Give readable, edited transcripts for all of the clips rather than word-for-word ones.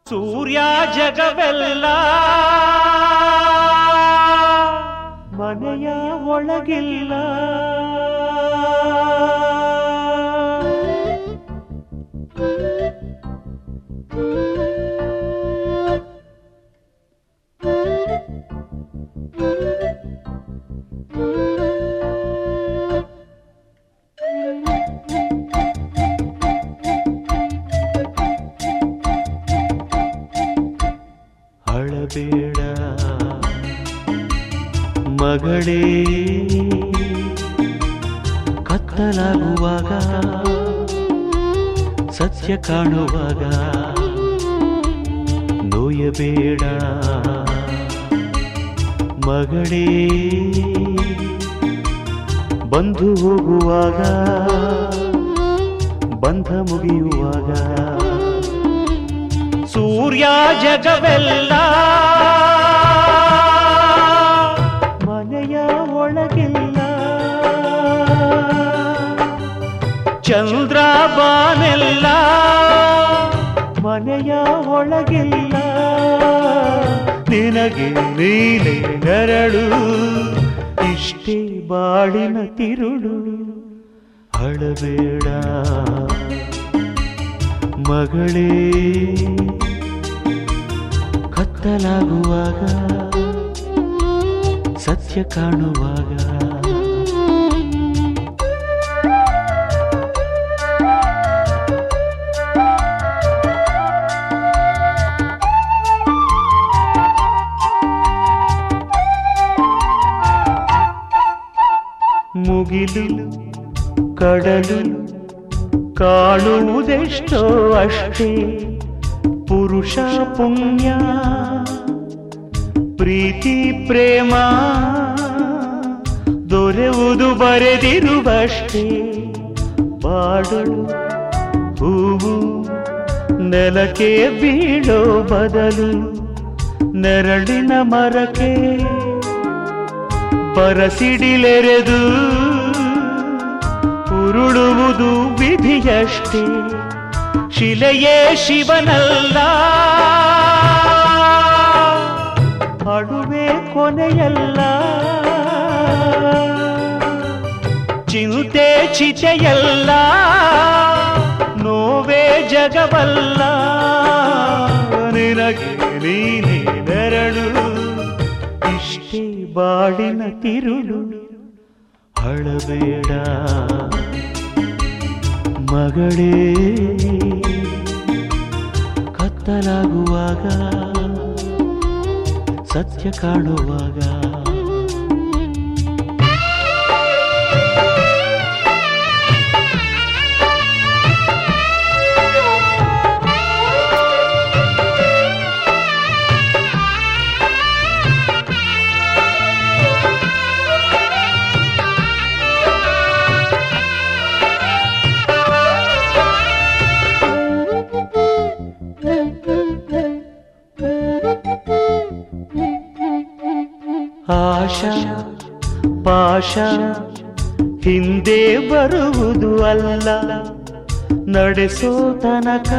ಸೂರ್ಯ ಜಗವೆಲ್ಲ ಮನೆಯ ಒಳಗಿಲ್ಲ, ಅಳಬೇಡ ಮಗಳೇ, ಕತ್ತಲಾಗುವಾಗ ಸತ್ಯ ಕಾಣುವಾಗ ನೋಯಬೇಡ ಮಗಳೇ, ಬಂದು ಹೋಗುವಾಗ ಬಂಧ ಮುಗಿಯುವಾಗ ಸೂರ್ಯ ಜಗವೆಲ್ಲ ಮನೆಯ ಒಳಗಿಲ್ಲ, ಚಂದ್ರ ಬಾನೆಲ್ಲ ಮನೆಯ ಒಳಗಿಲ್ಲ, ನಿನಗೆ ನೀನೆ ನೆರಳು, ಇಷ್ಟೇ ಬಾಳಿನ ತಿರುಳು. ಅಳಬೇಡ ಮಗಳೇ, ಕತ್ತಲಾಗುವಾಗ ಸತ್ಯ ಕಾಣುವಾಗ ಮುಗಿಲು ಕಡಲು ಕಾಣುವುದೆಷ್ಟೋ ಅಷ್ಟೇ, ಪುರುಷ ಪುಣ್ಯ ಪ್ರೀತಿ ಪ್ರೇಮ ದೊರೆಯುವುದು ಬರೆದಿರುವಷ್ಟೇ. ಬಾಡು ಹೂವು ನೆಲಕ್ಕೆ ಬೀಳೋ ಬದಲು ನೆರಳಿನ ಮರಕ್ಕೆ ಬರಸಿಡಿಲೆರೆದು ಉರುಳುವುದು ವಿಧಿಯಷ್ಟೇ. ಶಿಲೆಯೇ ಶಿವನಲ್ಲ, ಅಡುವೆ ಕೊನೆಯಲ್ಲ, ಚಿಂತೆ ಚಿತೆಯಲ್ಲ, ನೋವೇ ಜಗವಲ್ಲ, ನಿನಗೆ ನೀನೇ ನೆರಳು, ಇಷ್ಟೇ ಬಾಳಿನ ತಿರುಳು. ಅಳಬೇಡ ಮಗಳೇ, ಕತ್ತಲಾಗುವಾಗ ಸತ್ಯ ಕಾಣುವಾಗ ಆಶಾ ಪಾಶ ಹಿಂದೆ ಬರುವುದು ಅಲ್ಲ, ನಡೆಸೋ ತನಕ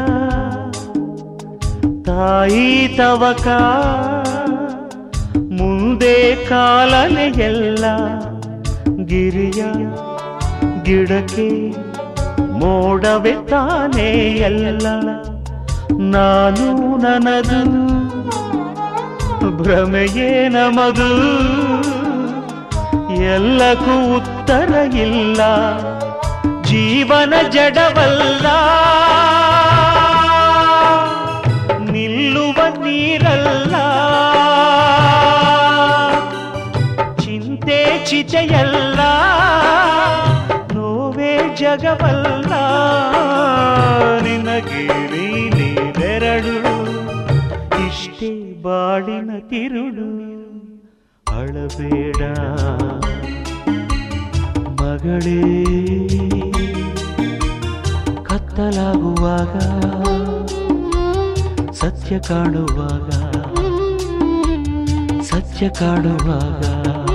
ತಾಯಿ ತವಕ, ಮುಂದೆ ಕಾಲನೆ ಎಲ್ಲ, ಗಿರಿಯ ಗಿಡಕ್ಕೆ ಮೋಡವೆ ತಾನೇ ಎಲ್ಲ, ನಾನು ನನ್ನದು ಭ್ರಮೆಯೇ ನಮದು, ಎಲ್ಲಕ್ಕೂ ಉತ್ತರ ಇಲ್ಲ, ಜೀವನ ಜಡವಲ್ಲ, ನಿಲ್ಲುವ ನೀರಲ್ಲ, ಚಿಂತೆ ಚಿತೆಯಲ್ಲ, ನೋವೇ ಜಗವಲ್ಲ, ನಿನಗೆ ನೀನೇ ನೆರಳು, ಇಷ್ಟೇ ಬಾಳಿನ ತಿರುಳು. ಅಳಬೇಡ ಮಗಳೇ, ಕತ್ತಲಾಗುವಾಗ ಸತ್ಯ ಕಾಣುವಾಗ ಸತ್ಯ ಕಾಣುವಾಗ